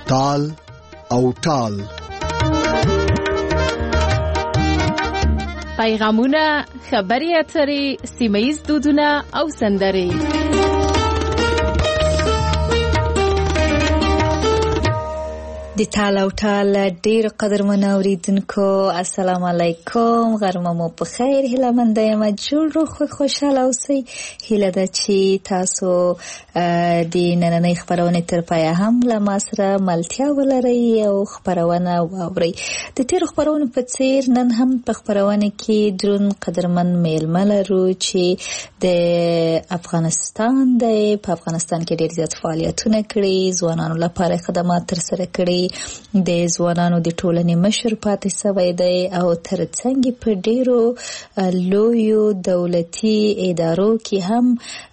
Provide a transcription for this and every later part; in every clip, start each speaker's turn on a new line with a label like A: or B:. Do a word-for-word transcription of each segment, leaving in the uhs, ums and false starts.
A: تال او ټال.
B: پیغامونه، خبري اترې، سیمه‌ییز دودونه او سندرې.
C: د تال او ټال ډیر قدرمن اوریدونکو، السلام علیکم، غرمه مو په خیر. هیله مند یم جوړ روغ خوشاله اوسئ. هیله ده چې تاسو د نننۍ خبرونه تر پایه هم له ما سره ملتیا ولرئ او خبرونه واورئ. د تیر خبرونو په څیر نن هم په خبرونه کې درون قدرمن میلمه لرو چې د افغانستان د په افغانستان کې ډیر زیات فعالیتونه کړي، ځوانانو لپاره خدمات تر سره کړي، د ځوانانو د ټولنې مشر پاتې شوی دی او ترڅنګ په ډیرو لویو دولتي ادارو کې هم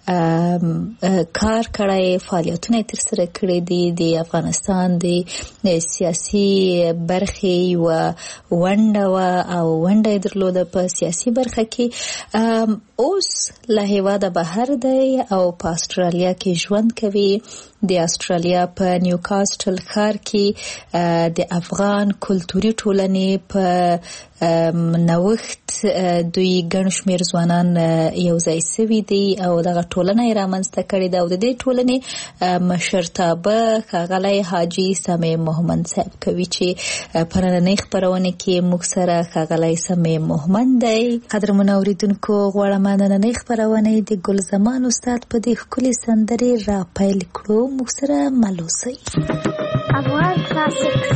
C: کار کړی، فعالیتونه تر سره کړي دي. د افغانستان د سیاسي برخې و ونډه او ونډه درلوده په سیاسي برخه کې. اوس له هیواده بهر دی او په استرالیا کې ژوند کوي. د استرالیا په نیوکاسټل ښار کې د افغان کلتوري ټولنې په نوښت دوی ګڼ شمېر ځوانان یو ځای سوي دي او دغه ټولنه یې رامنځته کړې ده او د دې ټولنې مشرتابه ښاغلی حاجي سمیع مومند صاحب کوي چې په نننۍ خپرونه کې موږ سره ښاغلی سمیع مومند دی. قدرمنو اورېدونکو، غواړم نننۍ خپرونه د ګل زمان استاد په دې ښکلې سندرې را پیل کړو. موږ سره مل اوسئ.
D: افغان کلاسیکس.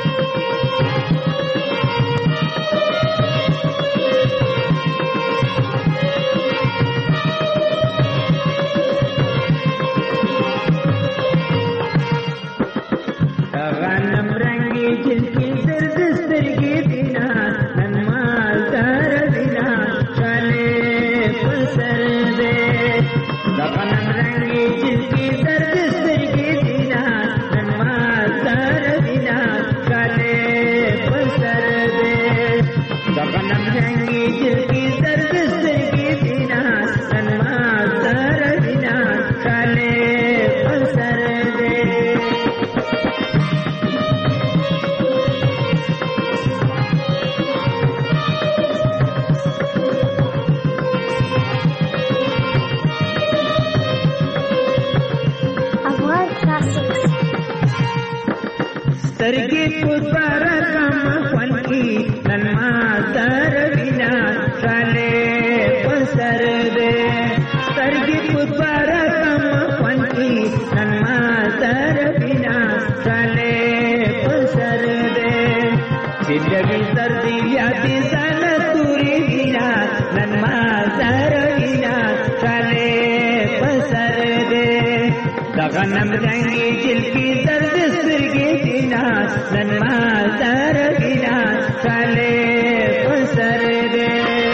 E: غنم رنگی جلکی زرد سترگی دینا نن مالدار دینا شاله پسر دے. غنم رنگی جلکی زرد سترگی دینا نن مالدار دینا شاله پسر دے. غنم رنگی جلکی زرد سترگی دینا نن مالدار دینا شاله پسر دے. سترګې په بارا کم خوان کی نن ما در وینا شاله پسر دے. سترګې په بارا کم خوان کی نن ما در وینا شاله پسر دے. زندگی سردی یادې سال توري وینا نن ما در وینا شاله پسر دے. غنم رنگی جلکی درد سترگی دینا نن مالدار دینا شاله پسر دے.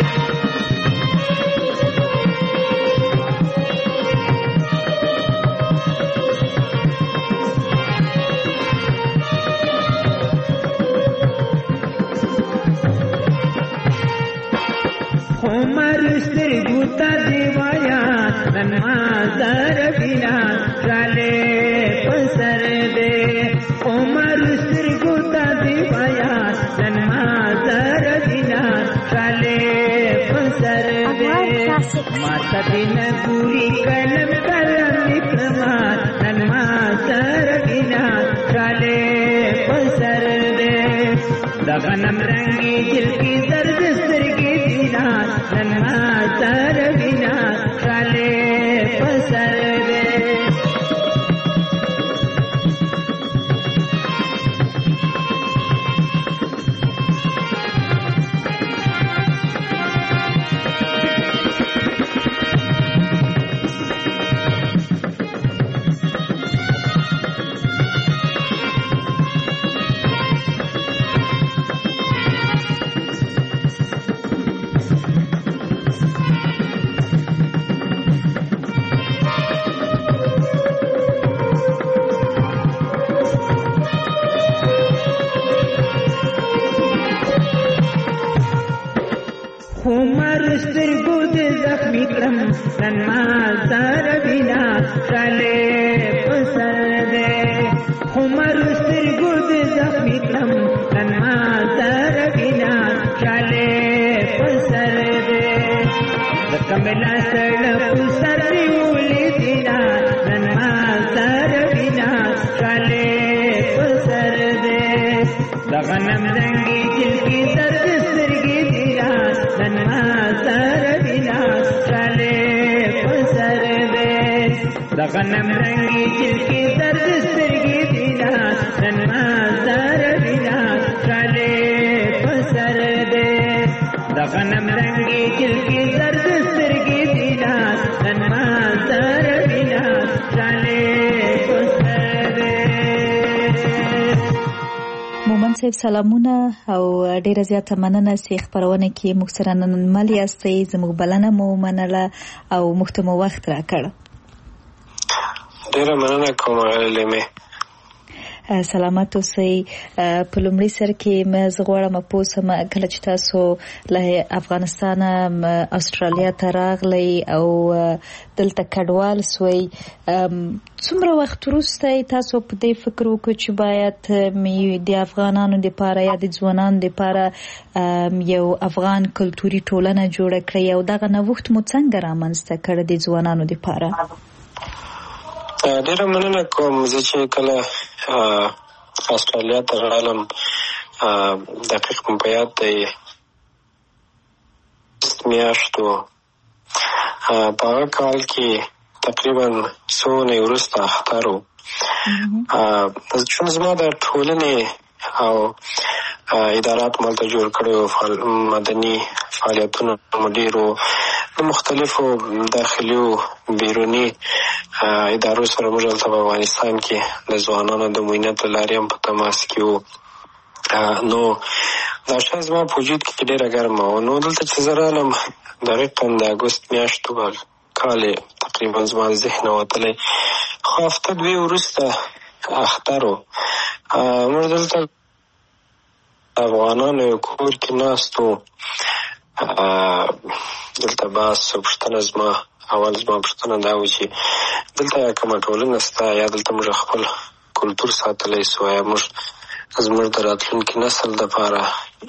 E: عمر سترگو تا دیوایا نن مالدار دینا شاله پسر دے. عمر سترگو تا دیوایا نن مالدار دینا شاله پسر دے. ماتا دین پوری کلم کلم نکما نن مالدار دینا شاله پسر دے. غنم رنگی جلکی زرد سترگی دینا نن مالدار دینا شاله پسر دے. عمر سترګو دې زخمي کړم نن مالدار بنا شاله پسر دے. عمر سترګو زخمی کړم نن ما زر وینا چاله پسر دې د کملا سره پسر دی ولې دینا نن ما زر وینا چاله پسر دې د غنم رنگي دل کې درد سترګې دینا نن ما زر وینا چاله پسر دې د غنم رنگي دل کې درد سترګې دینا نن ما زر وینا چاله پسر دې د غنم رنگي دل کې درد سترګې دینا نن ما زر وینا چاله پسر دې.
C: مومن صاحب سلامونه او ډیره زیاته مننه چې خبرونه کې موږ سره نن مل یاستئ. زموږ بلنه مو منله او موږ ته مو وخت راکړ.
F: ډیره مننه کوم لیمه.
C: سلامت اوسئ. په لومړي سر کې مې زه غواړم پوسم کله چې تاسو له افغانستان استرالیا ته راغلی او دلته کډوال سوی، څومره وخت وروسته تاسو په دې فکر وکړو چې باید د افغانانو لپاره یا د ځوانانو لپاره یو افغان کلتوري ټولنه جوړه کړئ او دغه نوښت مو څنګه رامنځته کړ د ځوانانو لپاره؟
F: ډیره مننه کوم. زه چې کله استرالیا ته راغلم دقیق مې په یاد دی میاشتو په هغه کال کې تقریبا څو اونۍ وروسته اختر و. چون زما د ټولنې او ادارات مالته جوړ کړی و، مدني فعالیتونه مو ډېر و، د مختلفو داخلي او بیروني ادارو سره موږ دلته په افغانستان کې د ځوانانو د معاینت له لارې هم په تماس کې وو. نو دا شی زما په وجود کې ډېره ګرمه وه. نو دلته چې زه راغلم دقیقا د اګوست میاشتو کال تقریبا زما د ذهنه وتلی، خو هفته دوې وروسته اختر و. موږ دلته افغانانو یو کور کې ناست وو. دلته بحث پوښتنه زما اول زما پوښتنه دا و چې دلته یا کومه ټولنه شته یا دلته موږ خپل کلتور ساتلی سو، یا موږ زموږ د راتلونکي نسل دپاره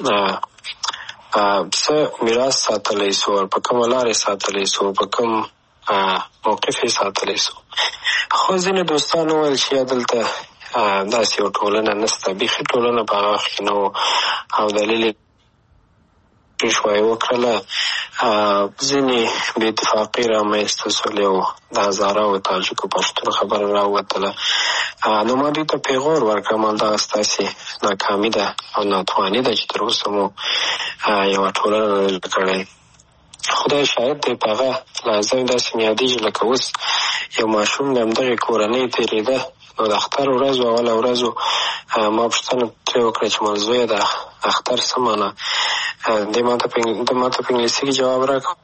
F: څه میراث ساتلی سو، په کومه لارې ساتلی سو، په کوم موقف یې ساتلی سو. خو ځینې دوستان وویل چې یا دلته داسې یو ټولنه نشته، بیخي ټولنه په هغه وخت کې نه و او دلیل یې شوی وکړله. ځینې بې اتفاقي رامنځته سولې او د هزاره او تاجکو پښتون خبره راووتله. نو ما دوی ته پیغور ورکړم همدغه ستاسې ناکامي ده او ناتواني ده چې تر اوسه مو یوه ټولنه نه ده کړې. خدای شاهد دی په هغه لحظه مې داسې مې یادېږي لکه اوس یو ماشوم د همدغې کورنۍ تېرېده. نو د اختر ورځ و، اوله ورځ و، ما پوښتنه ترې وکړه چې ما زویه د اختر څه معنی؟ دی ما ته په انګلیسي کې جواب راکړ.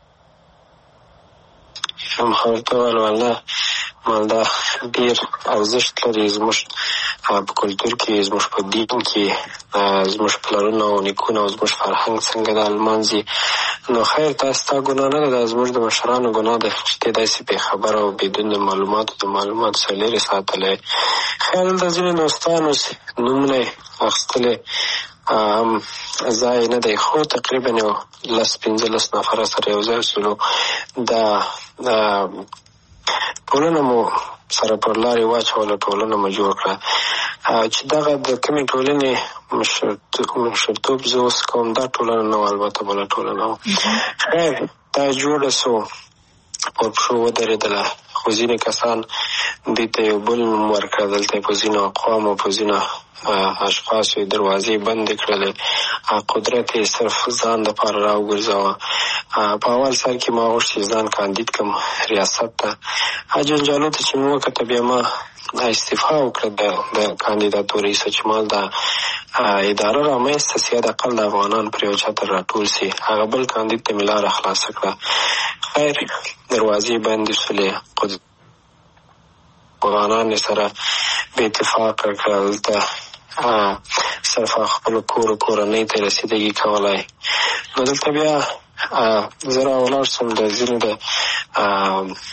F: ما ورته وویل والله مالدا ډېر ارزښت لري زموږ په کلتور کې، زموږ په دین کې، زموږ پلرونه او نیکونه او زموږ فرهنګ څنګه دا لمانځي. نو خیر دا ستا ګناه نه ده، دا زموږ د مشرانو ګناه ده چې ته داسې بې خبره او بدون د معلوماتو د معلوماتو څخه لرې ساتلی. خیر دلته ځینې دوستانو نومونه یې اخیستلی هم ځای نه دی، خو تقریبا یو لس پنځلس نفره سره یو ځای شولو. دا ټولنه مو سره پر لارې واچوله، ټولنه مو جوړ کړه. چې دغه د کومې ټولنې مشرتوب زه اوس کوم دا ټولنه نه وه، البته بله ټولنه وه. خیر دا جوړه سو، پر پښو ودرېدله. خو ځینې کسان دوی ته یو بل نوم ورکړه. دلته یې په ځینو اقوامو په ځینو اشخاصو یې دروازې بندې کړلې، قدرت یې صرف ځان دپاره راوګرځوه. په اول سر کې ما غوښت چې ځان کاندید کړم ریاست ته. جنجالو ته چې مې وکته بیا ما استعفا وکړه د کاندیداتورې څخه چې ما دا اداره رامنځته سي، حداقل د افغانان پر یو چتر راټول سي. هغه بل کاندید ته مې لاره خلاصه کړه. خیر دروازې بندې شولې، افغانان یې سره بې اتفاقه کړه. دلته صرف خپلو کور کورنۍ ته رسیدګي کولی. نو دلته بیا زه راولاړ شوم د ځینو د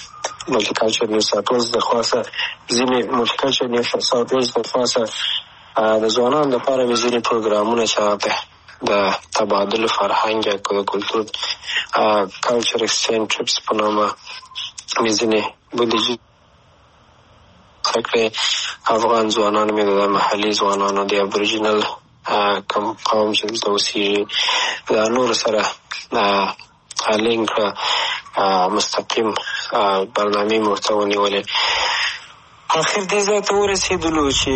F: ملټي کلچر نیو ساوث ویلز د خواسه ځینې ملټي کلچر نیو ساوث ویلز د خواسه د ځوانانو لپاره مې ځینې پروګرامونه چې هغه د تبادل فرهنګ یا د کلتور کلچر اکسچینج ټریپس په نامه مې ځینې بودیجې کړې. افغان ځوانان مې د محلي ځوانانو د ابوریجنل کوم قوم چې دلته اوسېږي دا نور سره لینک مستقیم برنامې مې ورته ونیولې. اخر دې ځای ته ورسېدلو چې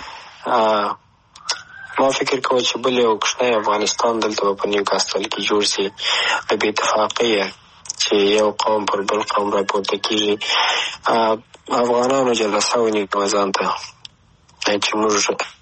F: ما فکر کوه چې بل یو کوچنی افغانستان دلته به په نیوکاسټل کې جوړ شي د بې اتفاقۍ چې یو قوم پر بل قوم راپورته کېږي. افغانانو جلسه ونیوه ځان ته چې موږ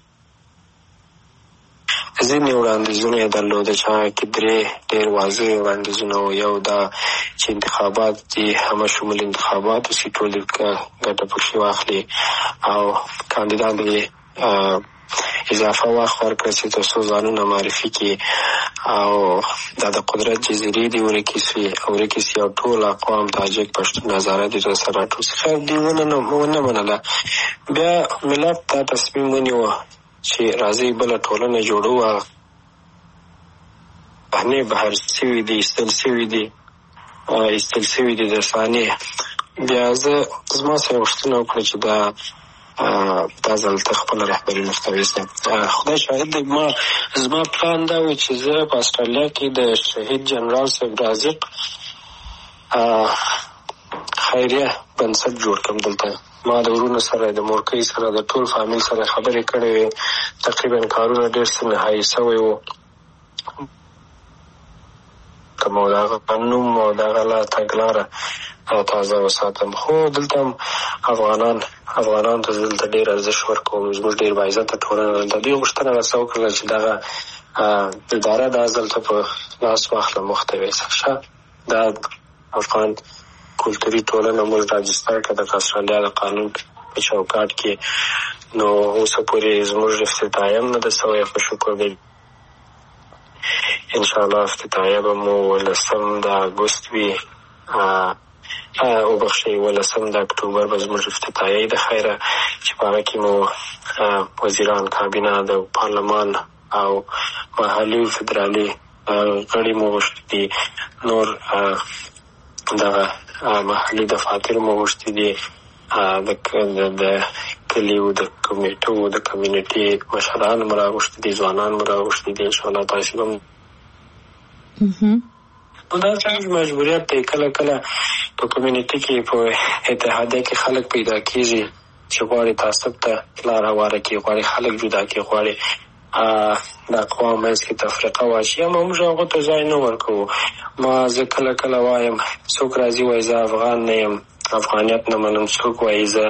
F: ځینې وړاندیزونه یې درلوده چې هغه کې درې ډېر واضح وړاندیزونه وو. یو دا چې انتخابات دي همه شمول انتخابات اوسي، ټول ګټه پکښې واخلي او کاندیدان دې اضافه وخت ورکړي چې تر څو ځانونه معرفي کړي او دا د قدرت جزیرې دې ورکې سي ورکې سي او ټول اقوام تاجک پښتون هزاره دې سره راټول سي. خیر دې ونه منله. بیا ملت دا تصمیم ونیوه چې راځي بله ټولنه جوړو. بهنې بهر سوي دي، ایستل سوي دي ایستل سوي دي د ثانیې. بیا زه زما سره غوښتنه وکړه چې دا دا ځل ته خپله رهبري نقطه ویستم. خدای شاهد دی، ما زما پلان دا و چې زه په اسټرالیا کې د شهید جنرال صاحب رازق خیریه بنسټ جوړ کړم. دلته ما د ورونو سره د مورکۍ سره د ټول فامیل سره خبرې کړې وې. تقریبا کارونه ډېر څه نهایي سوی وو کوم او د هغه نوم او د هغه لا تګلاره تازه وساتم. خو دلته هم افغانان افغانانو ته دلته ډېر ارزښت ورکوم. زموږ ډېر باعزته ټولنه ده. دوی غوښتنه راسره وکړله چې دغه اداره دا ځل ته په لاس واخله مخته ویسه شه. دا افغان کلتوري ټولنه موږ راجستر کړه د اسټرالیا د قانون په چوکاټ کې. نو اوسه پورې زموږ افتتاحیه هم نه ده سوی، په شکر دی. انشاءالله افتتاحیه به مو ولسم د اګوست وي، وبخښئ ولسم د اکتوبر به زموږ افتتاحیه د خیره چې په هغه کې مو وزیران کابینه د پارلمان او محلي فدرالي غړي مو غوښتي دي، نور دغه محلي دفاتر مو غوښتي دي، د کلیو د کمیټو د کمیونټي مشران مو راغوښتي دي، ځوانان مو راغوښتي دي. انشاءالله تاسې به دا زموږ مجبوریت دی. کله کله په کمیونټي کې په اتحادیه کې خلک پیدا کېږي چې غواړي تعصب ته لاره هواره کړي، غواړي خلک جدا کړي، غواړي د اقوام منځ کې تفرقه واچي. اما موږ هغو ته ځای نه ورکوو. ما زه کله کله وایم څوک راځي وایي زه افغان نه یم، افغانیت نه منم. څوک وایي زه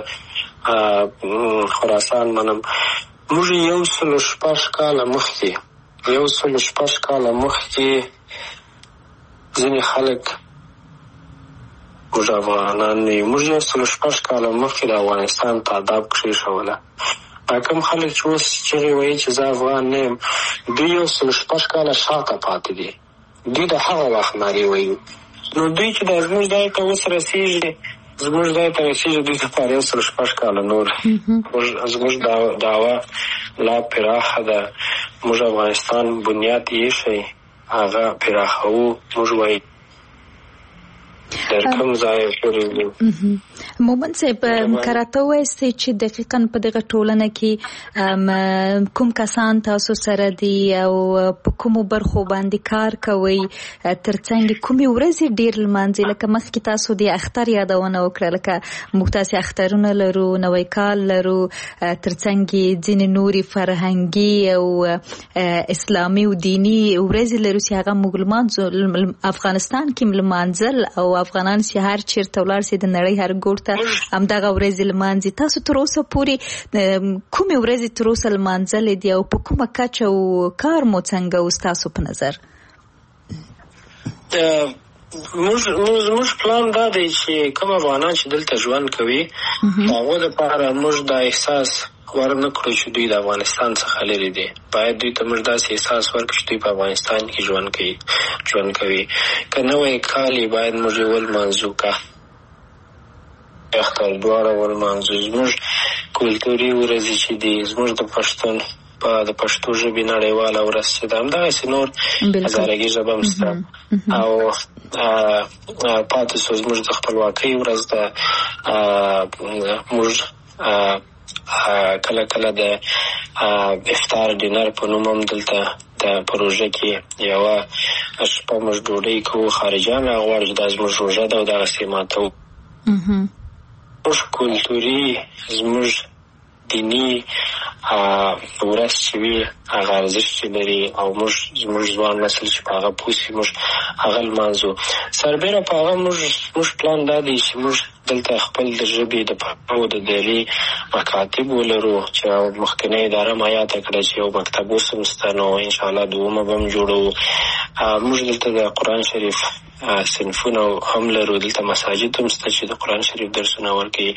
F: خراسان منم. موږ یو سلو شپږ کاله مخکې یو سلو شپږ کاله مخکې ځینې خلک موږ افغانان نه یو. موږ یو سلو شپږ کاله مخکې د افغانستان تعداد کېښوله. کوم خلک چې اوس چغې وایي چې زه افغان نه یم، دوی یو سلو شپږ کاله شاته پاتې دي. دوی د هغه وخت نارې وایي. نو دوی چې دا زموږ ځای ته اوس رسېږي زموږ ځای ته رسېږي دوی دپاره یو سلو شپږ کاله نور. زموږ دعوه لا پراخه ده. موږ افغانستان بنیاد ایښی، هغه پراخوو. موږ وایي در کوم ځای پورې وي.
C: مومن صاحب کراته وایستئ چې دقیقاً په دغه ټولنه کې کوم کسان تاسو سره دي او په کومو برخو باندې کار کوئ، ترڅنګ کومې ورځې ډېر لمانځئ؟ لکه مخکې تاسو د اختر یادونه وکړه، لکه موږ تاسې اخترونه لرو، نوی کال لرو، ترڅنګ ځینې نورې فرهنګي او اسلامي او دیني ورځې لرو چې هغه موږ لمانځو. افغانستان کې لمانځل او افغانان چې هر چیرته ولاړ سي د نړۍ هر ګوټ ته همدغه ورځې لمانځي. تاسو تر اوسه پورې کومې ورځې تر اوسه لمانځلې دي او په کومه کچه او کار مو څنګه اوس تاسو په نظر؟
F: زموږ پلان دا دی چې کوم افغانان چې دلته ژوند کوي هغو دپاره موږ دا احساس ورنه کړو چې دوی د افغانستان څخه لرې دي. باید دوی ته موږ داسې احساس ورکړو چې دوی په افغانستان کې ژوند کوي ژوند کوي که نوی کال یې باید موږ یې ولمانځو، که اختر دواړه ولمانځو. زموږ کلتوري ورځې چې دي، زموږ د پښتون په د پښتو ژبې نړیواله ورځ چې ده همدغسې نور هزارګي ژبه هم شته او پاتې شو زموږ د خپلواکۍ ورځ ده. موږ کله کله د افطار ډینر په نوم هم دلته د پروژه کې یوه شپه موږ ډوډۍ کوو، خارجیان راغواړي چې دا زموږ روژه ده او دغسې ماتوو. زموږ کلتوري زموږ دیني ورځ چې وي هغه ارزښت چې لري او موږ زموږ ځوان نسل چې په هغه پوه شي موږ هغه لمانځو. سربیره په هغه موږ موږ پلان دا دی چې موږ دلته خپل د ژبې د پښتو د دهلي مکاتب ولرو چې مخکنۍ اداره مایاته کړه چې یو مکتب اوس هم شته، نو انشاءالله دومه به هم جوړوو. موږ دلته د قرآن شریف صنفونه هم لرو، دلته مساجد هم شته چې د قرآن شریف درسونه ورکوي.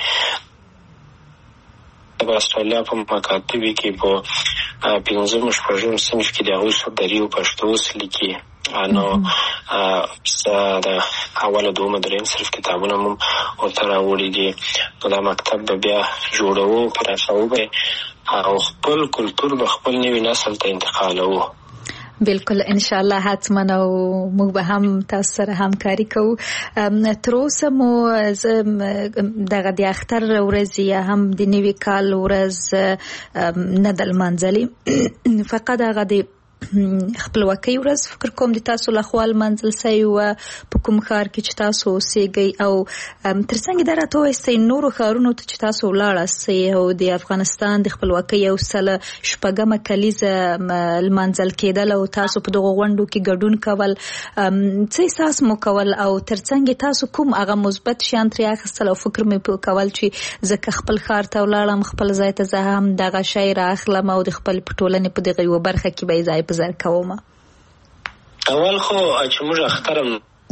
F: د استرالیا په مکاتبو کې په پنځم شپږم صنف کې د هغوی دري او پښتو اوس لیکي، نو د اوله دومه درېیم صنف کتابونه هم ورته راوړي دي. نو دا مکتب به بیا جوړوو، پراخوو به او خپل کلتور به خپل نوي نسل ته انتقالوو.
C: بالکل ان شاء الله حتما او موږ به هم تاسو سره همکاري کوو. تر اوسه مو دغه د اختر ورځ یا هم د نوي کال ورځ نه د لمانځلې، فقط هغه د خپلواکۍ ورځ فکر کوم د تاسو لخوا لمانځل سوی وه په کوم ښار کې چې تاسو اوسېږئ، او ترڅنګ دا راته ووایاست نورو ښارونو ته چې تاسو ولاړاستئ او د افغانستان د خپلواکۍ یو سل شپږمه کلیزه لمانځل کېدل او تاسو په دغو غونډو کې ګډون کول، څه احساس مو کول او ترڅنګ تاسو کوم هغه مثبت شیان ترې اخیستل او فکر مې کول چې زه که خپل ښار ته ولاړم خپل ځای ته زه هم دغه شی رااخلم او د خپل ټولنې په دغه یوه برخه کې به یې ځای په ځای کوم؟
F: اول خو چې موږ اخترم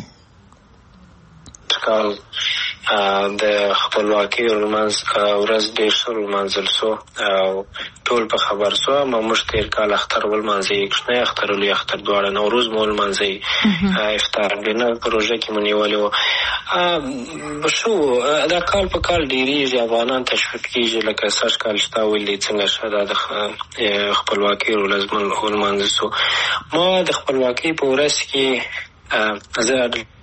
F: کال د خپلواکۍ ورځ ډېر ښه ولمانځل سو او ټول په خبر سو. ما موږ تېر کال اختر ولمانځئ، کوچنی اختر ولوی اختر دواړه، نوروز مو ولمانځئ، افطار ډینر پروژه کې مو نیولې وه. شو دا کال په کال ډېرېږي، افغانان تشویق کېږي، لکه سږ کال چې تا ویلې څنګه ښه دا د خپلواکۍ ورځ ولمانځل سو. ما د خپلواکۍ په ورځ کې زه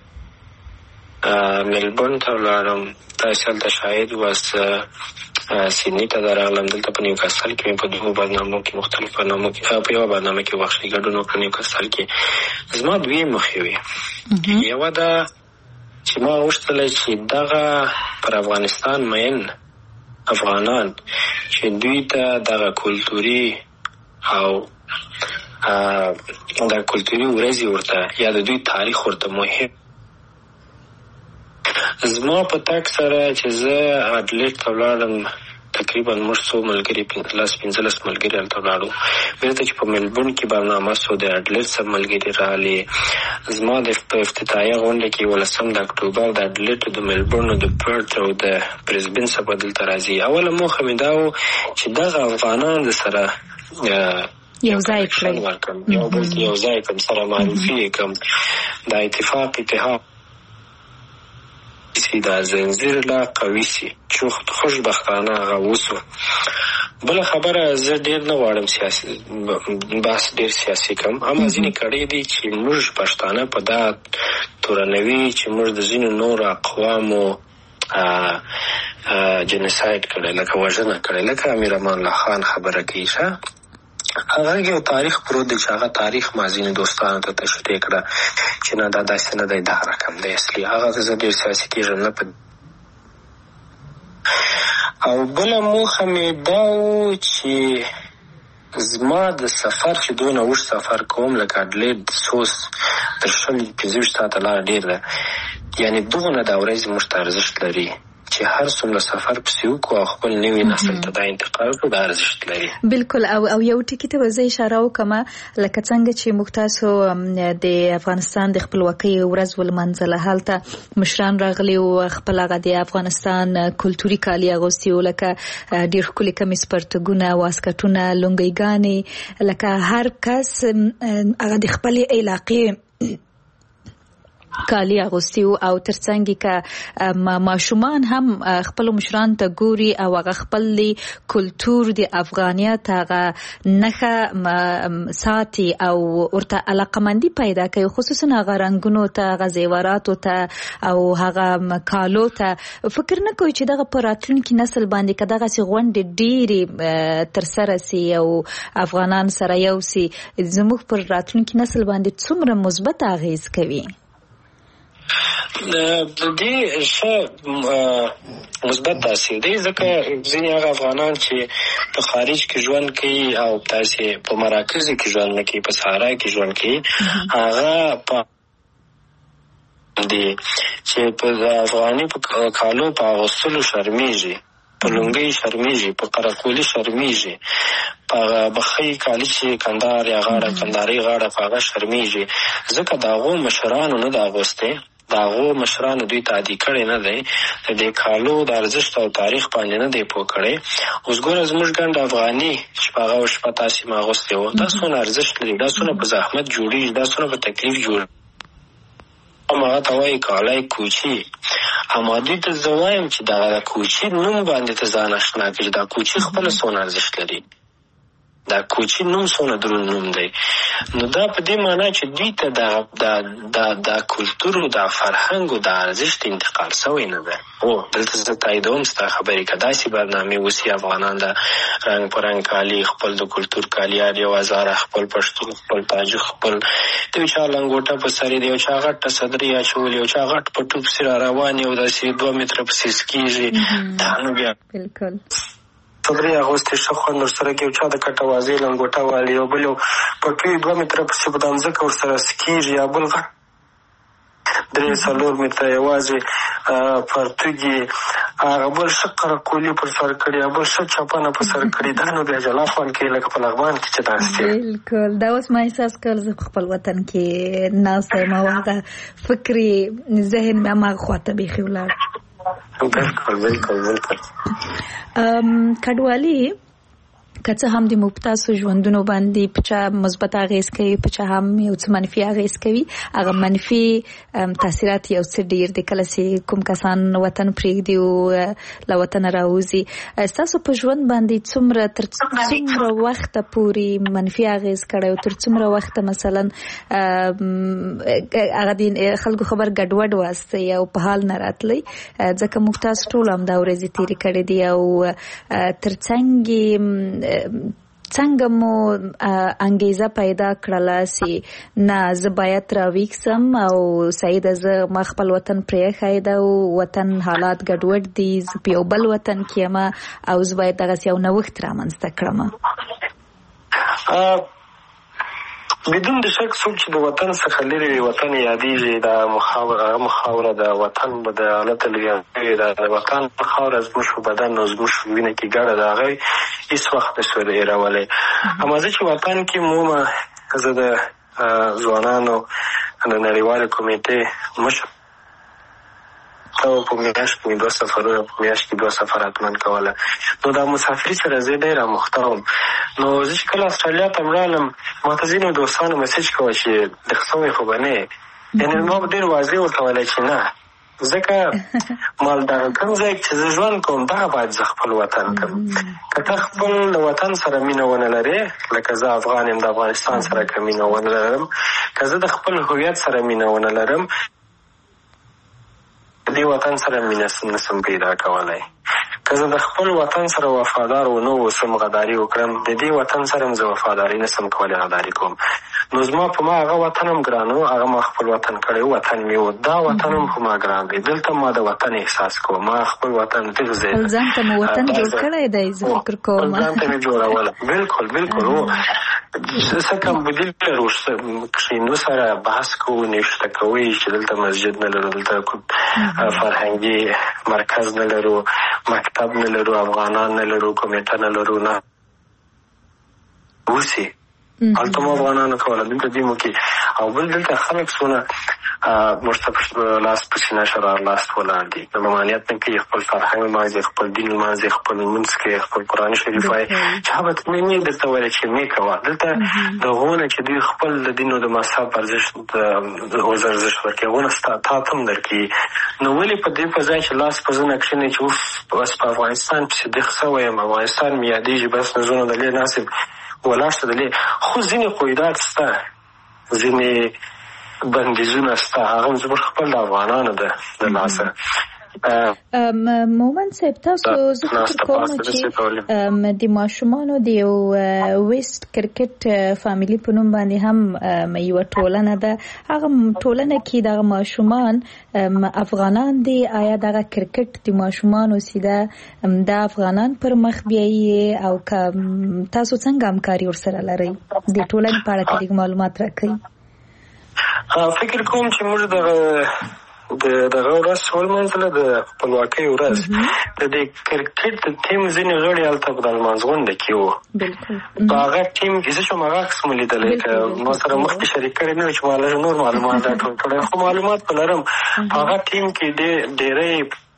F: ملبورن ته ولاړم، داسې هلته شاهد واس سیدني ته درغلم، دلته په نیوکاسل کې مې په دوو برنامو کې مختلف برنامو کې په یوه برنامه کې بخښلي ګډون وکړه. نیوکاسل کې زما دوې موخې وې. یوه دا چې ما غوښتله چې دغه پر افغانستان مین افغانان چې دوی ته دغه کلتوري او د کلتوري ورځې ورته یا د دوی تاریخ ورته مهم. زما په تک سره چې زه اډلیډ ته ولاړم، تقریبا موږ څو ملګري پنځلس پنځلس ملګري هلته ولاړو. بېرته چې په ملبورن کې برنامه سو د اډلیډ سره ملګري راغلي. زما د افتتاحیه غونډه کې یولسم د اکتوبر د اډلیډ د ملبورن د پرت او د برزبن څخه دلته راځي. اوله موخه مې دا و چې دغه افغانان د سره
C: یو ځای کړم،
F: یو بل یو ځای کړم، سره معرفي یې کړم، د اتفاق اتحاد چې دا زنځیر لا قوي سي، چې خوشبختانه هغه وسو. بله خبره زه ډېر نه غواړم سیاسي بحث ډېر سیاسي کړم، اما ځینې کړی دي چې موږ پښتانه په دا تورنوي چې موږ د ځینو نورو اقوامو جنسایډ کړی، لکه وژنه کړی، لکه امیر امان الله خان خبره کوي ښه هغه یو تاریخ پروت دی چې هغه تاریخ ما ځینې دوستانو ته تشریح کړه چې نه دا داسې نه دی، دا رقم دی اصلي. هغه ته زه ډېر سیاسي کېږم نه په. او بله موخه مې دا و چې زما د سفر چې دونه اوږد سفر کوم لکه اډلیډ سوس تر شل پنځه ویشت ساعته لاره ډېر ده، یعنې دغونه دا ورځې موږ ته ارزښت لري چې هر څومره سفر پسې وکړو او خپل نوي نسل ته دا انتقال کړو، دا ارزښت لري.
C: بالکل. او او یو ټکي ته به زه اشاره وکړم، لکه څنګه چې موږ تاسو د افغانستان د خپلواکۍ ورځ ولمانځله، هلته مشران راغلي او خپل هغه د افغانستان کلتوري کالي اغوستي وو، لکه ډېر ښکلي کمیس پرتګونه، واسکټونه، لونګۍ، لکه هر کس هغه د خپلې علاقې کالی اغوستي او ترڅنګ کې ماشومان هم خپل مشران ته ګوري او هغه خپل کلتور د افغانیت هغه نخه ساتي او ورته علاقمندي پیدا کوي، خصوصا هغه رنگونو ته، هغه زیوراتو ته او هغه کالو ته. فکر نه کوي چې دغه په راتلونکي نسل باندې که دغسې غونډې ډېرې ترسره سي او افغانان سره یو سي، زموږ پر راتلونکي نسل باندې څومره مثبت اغیز کوي؟
F: د دې ښه مثبت تاثیر دی، ځکه ځینې هغه افغانان چې په خارج کې ژوند کوي او تاسې په مراکزو کې ژوند نه کوي، په صحرا کې ژوند کوي، هغه په دي چې په افغاني په کالو په اغوستلو شرمېږي، په لونګۍ شرمېږي، په قرقولي شرمېږي، په بخۍ کالي چې کندار یا غاړه کندارۍ غاړه په هغه شرمېږي، ځکه د هغو مشرانو نه د اغوستی، د هغو مشرانو دوی ته عادي کړی نه دی، د دې کالو د ارزښت او تاریخ باندې نه دی پوه کړی. اوس ګوره زموږ ګنډ افغاني چې په هغه شپه تاسې ما اغوستی و، دا څونه ارزښت لري، دا څونه په زحمت جوړېږي، دا څونه په تکلیف جوړ هم هغه ته وایي کالی کوچي. اما دوی ته زه وایم چې دغه کوچي نوم باندې ته ځان اشنا کړي، دا کوچي خپله څونه ارزښت لري، دا کوچي نوم څونه دروند نوم دی. نو دا په دې معنا چې دوی ته دا دا کلتور او دا فرهنګ او دا ارزښت انتقال سوی نه دی. او دلته زه تاییدوم ستا خبرې، که داسې برنامې وسي افغانان د رنګ په رنګ کالي، خپل د کلتور کالي، هر یو هزاره خپل پښتون، خپل تاجک، خپل د یو چا لنګوټه په سر یې د یو چا غټه صدرۍ اچولې، یو چا غټ په ټوپ پسې را روان یې او داسې دوه متره پسې سکېږي، دا نو بیا
C: بلکل
F: صدرۍ اغوستې ښه خوند ورسره کوي، یو چا د کټوازۍ لنګوټه والي، یو بل یو پټوي دوه متره پسې په دا مځکه ورسره سکېږي، یا بل غټ درې څلور متره یوازې پرتوګي، هغه بل ښه قرقولي پر سر کړي، هغه بل ښه چپنه په سر کړي، دا نو بیا جلا خوند کوي لکه په لغمان کې چې داسې.
C: بلکل دا اوس ما احساس کړل زه په خپل وطن کې ناسته یم او هغه فکري ذهن مې هماغه خواته بیخي ولاړ.
F: بلکل بلکل بلکل
C: کډوالي که څه هم د مبتاسو ژوندونو باندې په چا مثبت اغیز کوي، په چا هم یو څه منفي اغیز کوي، هغه منفي تاثیرات یو څه ډیر دي. کله چې کوم کسان وطن پرېږدي او له وطنه راوځي، ستاسو په ژوند باندې څومره تر څومره وخته پورې منفي اغیز کړی او تر څومره وخته مثلا هغه د خلکو خبر ګډوډ واسطه او په حال نه راتلی، ځکه موږ تاسو ټول هم دا ورځې تېرې کړې دي او تر څنګه څنګه مو انګیزه پیدا کړله چې نه زه باید راویښسم او صحیح ده، زه ما خپل وطن پرېښی ده او وطن حالات ګډوډ دي، زه په یو بل وطن کې یم او زه باید دغسې یو نوښت رامنځته کړم؟
F: بدون د شک څوک چې د وطن څخه لرې وي وطن یادېږي، دا مخاوره د وطن د حالت لرې د وطن خاوره زموږ په بدن او زموږ په وینه کې ګډه ده، هغه هېڅ وخت نشو هېرولی. اما زه چې وطن کې مومه، زه د ځوانانو د نړیوالې کمیټې مشر او په میاشت کې دوه سفرونه په میاشت کې دوه سفر حتمن کوله، نو دا مسافري سره زه ډېره مخته وم. نو زه چې کله استرالیا ته ولاړم، ما ته ځینو دوستانو میسج کوه چې دغه سوی خو به نه یې، یعنې ما ډېر واضح ورته ویلی چې نه، ځکه ما دغه کوم ځای چې زه ژوند کوم دغه باید زه خپل وطن کړم. که ته خپل د وطن سره مینه ونه لرې، لکه زه افغان یم، د افغانستان سره که مینه ونه لرم، که زه د خپل هویت سره مینه ونه لرم، د دې وطن سره مینه نسم پیدا کولی. که زه د خپل وطن سره وفادار ونه اوسم، غداري وکړم، د دې وطن سره هم زه وفاداري نسم کولی، غداري کوم. نو زما په ما هغه وطن هم ګران و، هغه ما خپل وطن کړی و، وطن مې و، دا وطن هم په ما ګران دی. دلته ما د وطن احساس کوم، ما خپل وطن دغه ځای
C: خپل ځان ته مو وطن جوړ کړی دی، زه فکر کوم
F: خپل ځان ته مې جوړوله. بلکل بلکل و څه کمبودي لرو، کښېنو سره بحث کوو، نوشته کوئ چې دلته مسجد نه لرو، دلته فرهنګي مرکز نه لرو، مکتب نه لرو، افغانان نه لرو، کمیټه نه لرو، نه اوسي هلته مو افغانانو کوله، دلته دیمو کې. او بل دلته خلک څونه مرتب لاس په سینه شرار لاس ولاړ دي د ممانعت نه کوي خپل فرهنګ لمانځي خپل دین لمانځي خپل لمونځ کوي خپل قرآن شریف وایي چا به مې نه درته ویل چې مې کوه دلته د هغونه چې دوی خپل د دین او د مذهب ارزښت اوز ارزښت ورکوي هغونه ستا تا ته هم درکوي نو ولې په دې په ځای چې لاس په زنه کښېنئ چې اوف بس په افغانستان پسې دېخ سوی یم افغانستان مې یادېږي بس نه زونه د لې ناسب ولاړ شه د لې خو ځینې قیودات شته ځینې بندیزونه شته هغه زموږ خپل د افغانانو ده د لاسه
C: مومن صاحب تاسو زه فکر کوم چې د ماشومانو د یو ویسټ کرکټ فامیلی په نوم باندې هم یوه ټولنه ده هغه ټولنه کې دغه ماشومان افغانان دي آیا دغه کرکټ د ماشومانو سیده د افغانان پر مخ بیایي او که تاسو څنګه همکاري ورسره لرئ د ټولنې په اړه کې لږ معلومات راکړئ
F: فکر کوم چې موږ دغه د دغه ورځ ولمانځله د خپلواکۍ ورځ د دې کرکټ د ټیم ځینې غړي هلته په د لمانځغونډه کې وو په هغه ټیم کې زه شم هغه عکس مو لیدلی که ما سره مخکې شریک کړی نه وي چې ما لږ نور معلومات راټول کړی خو معلومات به لرم په هغه ټیم کې ډېری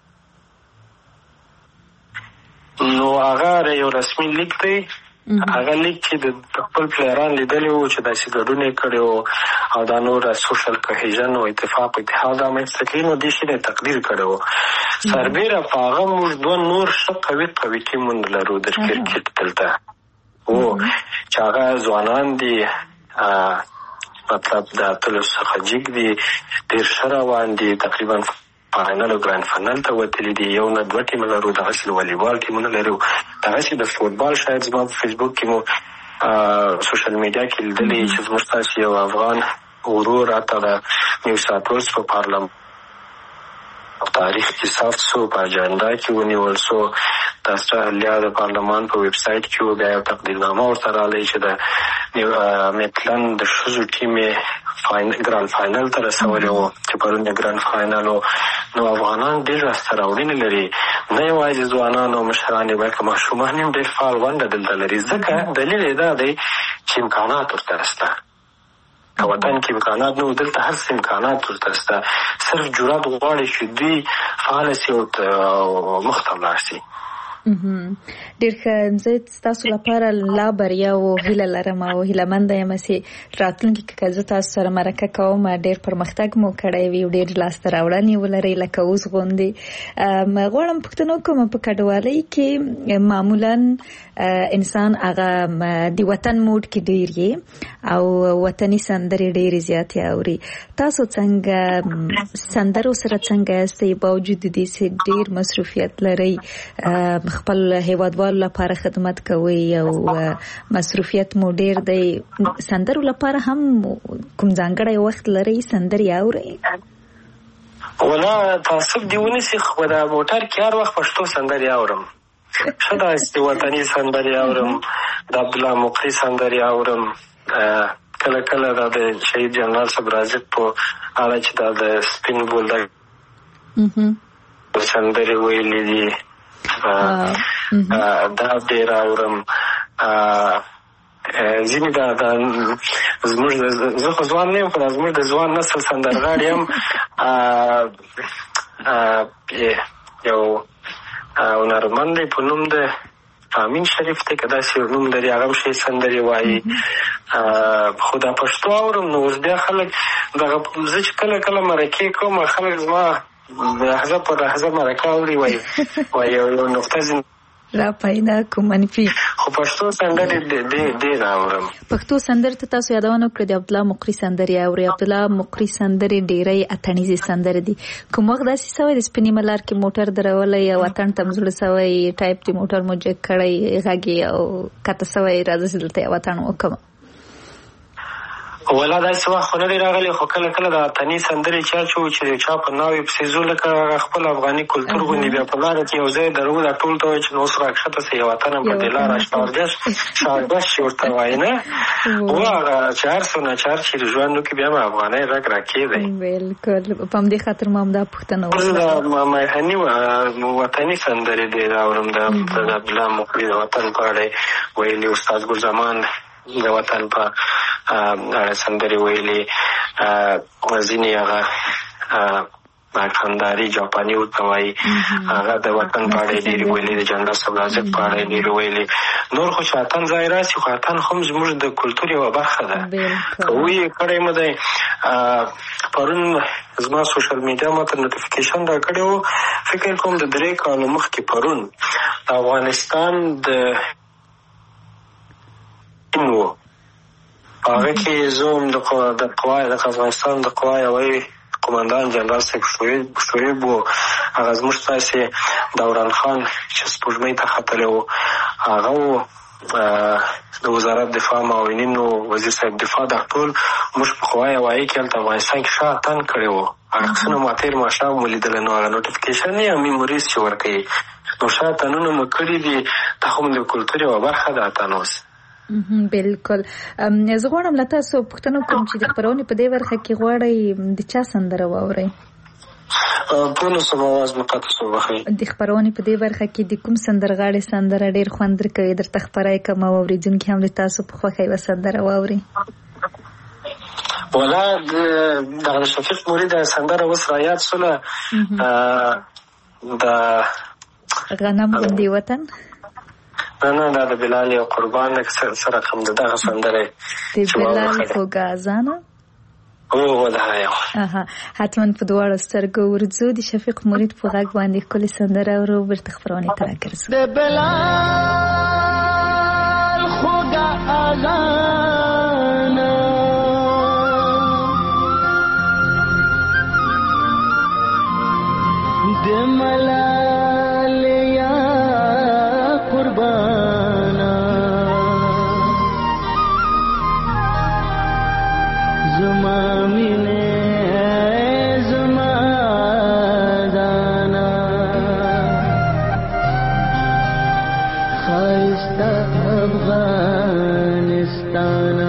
F: نو هغه یو رسمي لیک دی هغه لیک چې د خپل پلیران لیدلی وو چې داسې ګډون یې کړی وو او دا نور سوشل کوهیژن او اتفاق اتحاد رامنځته کړي نو دې شي نه تقدیر کړی وو سربیره په هغه موږ دوه نور ښه قوي قوي ټیمونه لرو د کرکټ دلته وو چې هغه ځوانان دي مطلب د اتلس څخه جګ دي ډېر ښه روان دي تقریبا فاینل او ګرانډ فاینل ته وتلي دي یو نه دوه ټیمه لرو دغسې د والیبال ټیمونه لرو دغسې د فوټبال شاید زما په فیسبوک کې مو سوشل میډیا کې لیدلی چې زموږ ستاسې یو افغان ورور راته د نیو ساوث ویلز په پارلمان تاریخ کې ثبت شو په اجنډا کې ونیول شو د استرالیا د پارلمان په ویب سایټ کې و بیا یو تقدیرنامه ورته راغلی چې د میټلند د ښځو ټیم یې ګرانډ فاینل ته رسولی و چې پرون یې ګرانډ فاینل و نو افغانان ډېر لاسته راوړنې لري نه یوازې ځوانان او مشران یې بلکې ماشومان هم ډېر فعال ونډه دلته لري ځکه دلیل یې دا دی چې امکانات ورته شته که وطن کې امکانات نه و دلته هر څه امکانات ورته شته صرف جرات غواړي چې دوی فعاله شي او مخته ولاړ شي
C: ډېر ښه زه ستاسو لپاره لا بریا او هیله لرم او هیلهمنده یم چې راتلونکي کې که زه تاسو سره مرکه کوم ډېر پرمختګ مو کړی وي او ډېر لاسته راوړنې ولرئ لکه اوس غوندې غواړم پوښتنه وکړم په کډوالۍ کې معمولا انسان هغه د وطن موډ کې ډېر یې او وطني سندرې ډېرې زیاتې اوري تاسو څنګه سندرو سره څنګه یاستئ باوجود د دې چې ډېر مصروفیت لرئ خپل هیوادوالو لپاره خدمت کوي او مصروفیت مو ډېر دی سندرو لپاره هم کوم ځانګړی وخت لرئ سندرې اورئ
F: ولا تعصب دې ونیسي خو د موټر کې هر وخت پښتو سندرې اورم ښه داسې وطني سندرې اورم د عبدالله مقري سندرې اورم کله کله دا د شهید جنرال صاحب رازق په اړه چې دا د سپین بولدک سندرې ویلې دي دا ډېر اورم ځینې دا زموږ زه خو ځوان نه یم خو دا زموږ د ځوان نسل سندرغاړي هم یو هنرمند دی په نوم د امین شریف دی که داسې یو نوم لري هغه هم ښې سندرې وایي خو دا پښتو اورم نو اوس بیا خلک دغه زه چې کله کله مرکې کوم خلک زما لحظه پر لحظه مرکه اوري وایي وایي یو نقطه ځینې
C: را پیدا کوم منفي
F: خو پښتو سندرې ډېر اورم
C: پښتو سندرې ته تاسو یادونه وکړه د عبدالله مقري سندرې اورئ عبدالله مقري سندرې ډېری اتڼیزې سندرې دي کوم وخت داسې شوی د سپینې ملار کې موټر درولی او اتڼ ته م زړه شوی ټایپ د موټر مو جګ کړی غږ یې او کته شوی راځه چې دلته یو اتڼ وکړم
F: ولا داسې وخت خو نه دی راغلی خو کله کله د اتڼي سندرې چا چې و چې د چا په ناوې پسې ځو لکه خپل افغاني کلتور غوندې بیا په لاره کې یو ځای درو دا ټول ته وایي چې نو اوس راکښته سه یو اتڼ هم په دې لاره شاورګش شاورګش چې ورته وایي نه و هغه چې هر څو ناچار چې ژوند وکړي بیا هم افغانۍ غږ راکېدی
C: بلکل په همدې خاطر ما هم دا پوښتنه وکړه
F: د میهني وطني سندرې ډېر اورم د عبدالله مقري د وطن په اړه ویلي استاد ګل زمان د وطن په اړه سندرې ویلي ځینې هغه کندهاري جاپاني ورته وایي، هغه د وطن په اړه یې ډېرې ویلې، د جنرال سبلازک په اړه یې ډېرې ویلې. نور خو چې اتن ځای راسي، خو اتن هم زموږ د کلتور یوه برخه ده. که ویې کړی مو دی، پرون زما سوشل میډیا ماته نوټیفیکیشن را کړی و، فکر کوم د درې کالو مخکې پرون د افغانستان د و هغه کې زه هم د قوای د افغانستان د قوای وایي قماندان جنرال صاحب شعیب و، هغه زموږ تاسې دوران خان چې سپوږمۍ ته ختلی و، هغه و د وزارت دفاع معاونینو، وزیر صاحب دفاع، دا ټول موږ په قوای هوایي کې هلته افغانستان کې ښه اتن کړی و. عکسونه ما تېر ماښام ولیدله، نو هغه نوټیفیکیشن یا میموریز چې ورکوي، نو ښه اتنونه مو کړي دي. دا خو د کلتور یوه برخه ده اتن اوس.
C: بالکل. زه غواړم له تاسو پوښتنه کوم چې د خپرونې په دې برخه کې غواړئ د چا سندره واورئ؟
F: پوه نه شوم، اواز مو قطع شو. بخښئ. د
C: خپرونې په دې برخه کې د کوم سندرغاړي سندره ډېر خوند درکوي، درته خپره یې کړم او اورېدونکي هم د تاسو په خوښه یوه سندره واوري؟
F: والا دغه شفیق مرید سندره اوس رایاد شوله، د
C: غنم غوندې وطن.
F: نه نه دا د بلال یو قربان څه رقم ده دغه سندره
C: د بلال خوږه اذانه.
F: او دا یو
C: حتما په دواړو سترګو ورځو د شفیق مرید په غږ باندې ښکلې سندره ورو بیرته خپرونې ته راګرځو.
E: د بلال خوږه اذانه د ملال یا قربانا زما مینه زما دانا خایسته افغانستانا.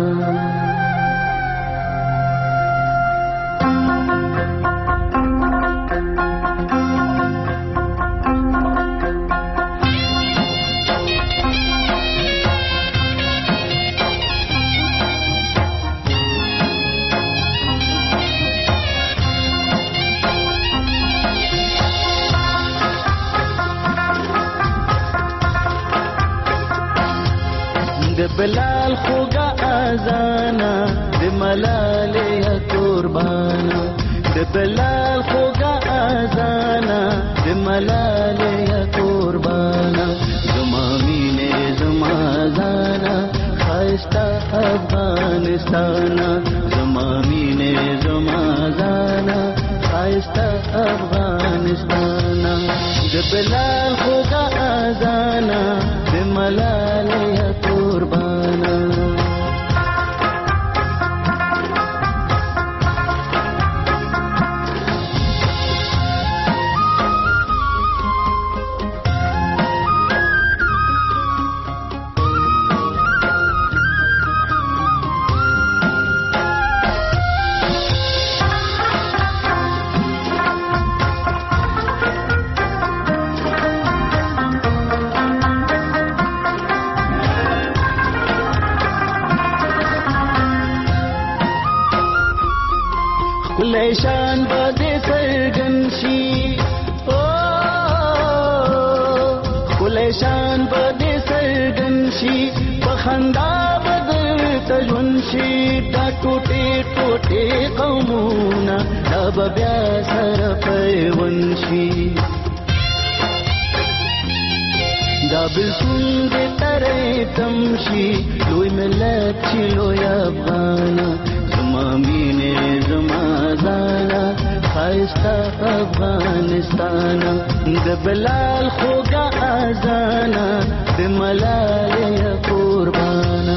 E: د بلال خوږه اذانه د ملال یا قربانا، د بلال خوږه اذانه د ملال یا قربانا زما مینه زما ځانا خایسته افغانستانا، زما مینه زما ځانا خایسته افغانستانا. د بلال خوږه اذانه د ملال یا قربانا. لیشان بده سرگن شي او لیشان بده سرگن شي بخندا بدر تجون شي دا ټوټه ټوټه قومونه دا بیا سره پیون شي دا بلکون دې ترې تم شي لوی ملت چې لوی افغان زما مینه زما ځانا خایسته افغانستان د بلال خوږه اذانه د ملال قربانا.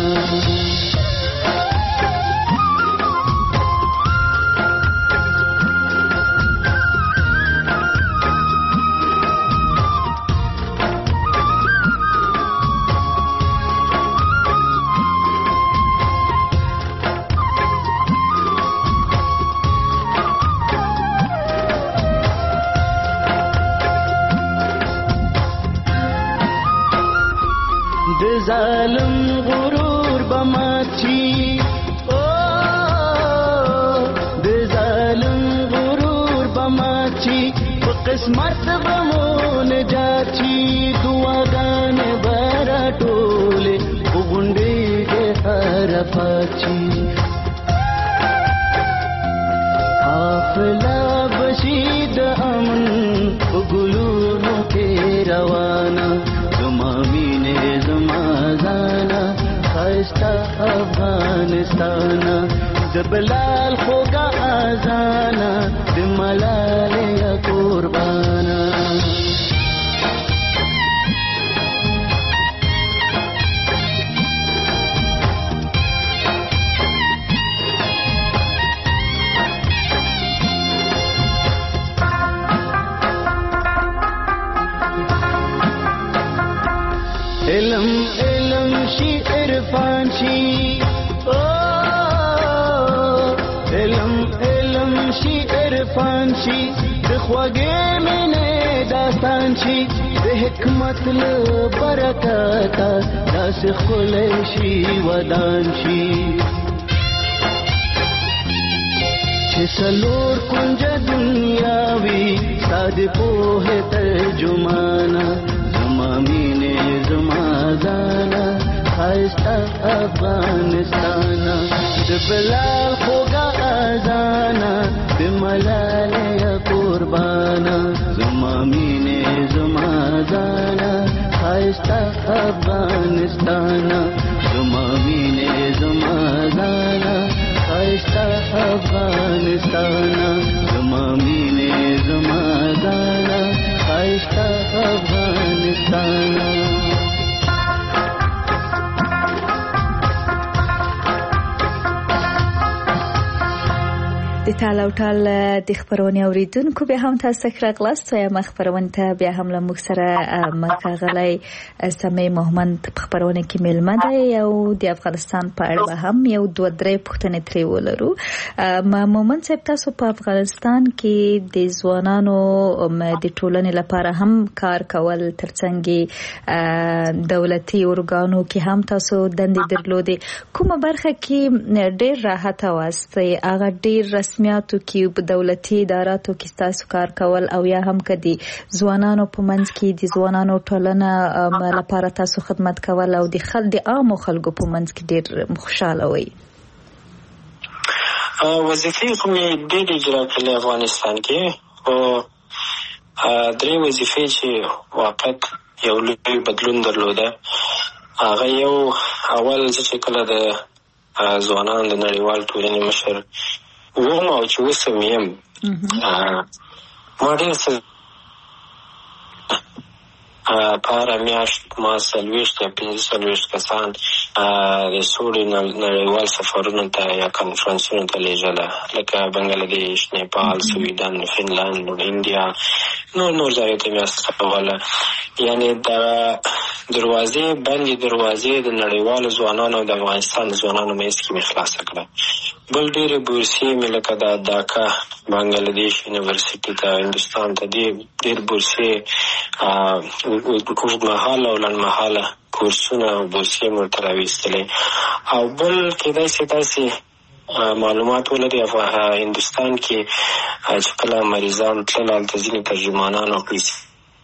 E: ظالم غرور بماچی او
G: بس مرتبه مون جاچی دعاګان برا ټوله وګونډې دې هر پاچی حافلا بشید امن وګلونو کې روانه زما مینې زما زانا خستا افغانستان بلال خوگا آزانا دی ملالی قربانا علم علم شی عرفان شی علم علم شي عرفان شي د خوږې مینې داستان شي د حکمت له برکته داسې ښکلی شي ودان شي چې څلور کونجه دنیا وي ستا د پوهې ترجمانه زما مینې زما ځانه ښایسته افغانستانه د بلال خوږه اذانه د ملالۍ قربانه زما مینې زما ځانه ښایسته افغانستانه زما مینې زما ځانه ښایسته افغانستانه زما مینې زما ځانه ښایسته افغانستانه
C: د ټال او ټال د خبرونې اوریدونکو بیا هم تاسو ښه راغلاست یا خبرونه ته بیا هم له موږ سره مکاغلی سمې محمد خبرونه کې ملمه ده او د افغانستان په اړه هم یو دوه درې پوښتنې ترې ولرو. ما محمد صاحب تاسو په افغانستان کې د ځوانانو د ټولنې لپاره هم کار کول ترڅنګ دولتي ارګانو کې هم تاسو دندې درلودې کومه برخه کې ډېر راحت واستئ هغه ډېر رسمیاتو کې په دولتي اداراتو کې تاسو کار کول او یا هم کدي ځوانانو په منځ کې د ځوانانو ټولنه لپاره تاسو خدمت کول او د خلک د عامو خلکو په منځ کې ډېر خوشاله وي؟
F: وظیفې کومې ډېرې اجرا کړلې افغانستان کې او درې وظیفې چې واقعا یو لوی بدلون درلوده. هغه یو اول چې کله د ځوانانو د نړیوال ټولنې مشر وم او چې اوس هم یم ما ډېر څه په هره میاشت ما څلوېښت یا پنځه څلوېښت کسان د سولې نړیوال سفرونو ته یا کنفرانسونو ته لېږله لکه بنګلادیش، نیپال، سویډن، فنلند، انډیا، نور نور ځایو ته مې استوله. یعنې د دروازې بندې دروازې د نړیوالو ځوانانو او د افغانستان د ځوانانو منځ کې مې خلاصه کړه. بل ډېرې بورسیې مې لکه د ډاکا بنګلادیش یونیورسټي ته هندوستان ته ډېر بورسیې اوږدمهاله او لنډمهاله کورسونه او بورسیې مې ورته راویستلې. او بل کېدای شي تاسې معلومات ولري هندوستان کې چې کله مریضان تلل هلته ځینې ترجمانان او پیسې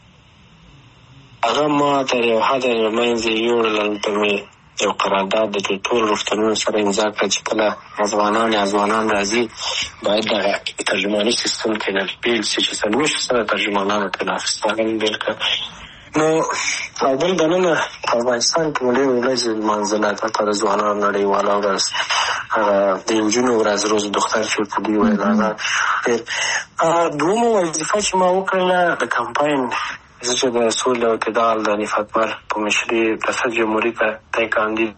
F: هغه ما تر یو حده له منځه یوړل. هلته مې یو قرارداد د ټول روغتونونو سره امضا کړه چې کله افغانان یا ځوانان راځي باید دغه ترجماني سیستم کې بیل شي چې څلوېښت سره ترجمانانو ترې اخیستل هغه بیل کړه. نو او بل دننه په افغانستان کې مو ډېرې ورځې لمانځله هلته د ځوانانو نړیواله ورځ هغه د نجونو ورځ روز دختر چې ورته دوی ویل هغه ډېر. دومه وظیفه چې ما وکړله د کمپاین زه چې د سولې او اعتدال د نفاتمر په مشري ریاست جمهوري ته تی کاندید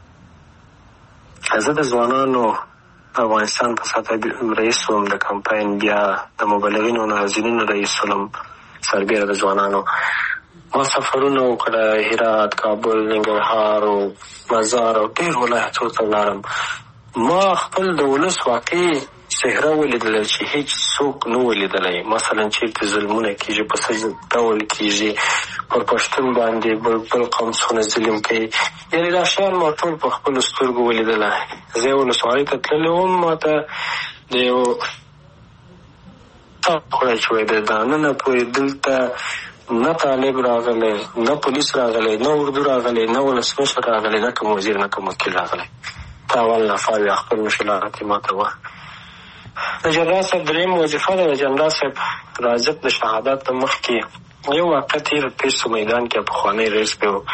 F: زه د ځوانانو افغانستان په سطح رئیس وم د کمپاین، بیا د مبلغینو ناظرینو رئیس وم سربیره د ځوانانو. ما سفرونه وکړه هرات، کابل، ننګرهار او مزار او ډېر ولایتونو ته لاړم. ما خپل د ولس واقعي څهره ولیدله چې هیڅ څوک نه ولیدلی. مثلا چېرته ظلمونه کېږي، په څه ډول کېږي، پر پښتون باندې بل بل قوم څونه ظلم کوي. یعنې دا شیان ما ټول په خپلو سترګو ولیدله. زه یې ولسوالۍ ته تللی وم، ما ته د یو قسم خوړی چې وایي د دانه پورې دلته نه طالب راغلی، نه پولیس راغلی، نه اردو راغلی، نه ولسمشر راغلی، نه کوم وزیر، نه کوم وکیل راغلی. ته اول نفر یا خپل مشکلات یې ما ته ووایه. د جنرال صاحب درېیم وظیفه ده. د جنرال صاحب رازق د شهادت نه مخکې یو واقع تېر پېښ سو میدان کې، پخوانی رئیس به و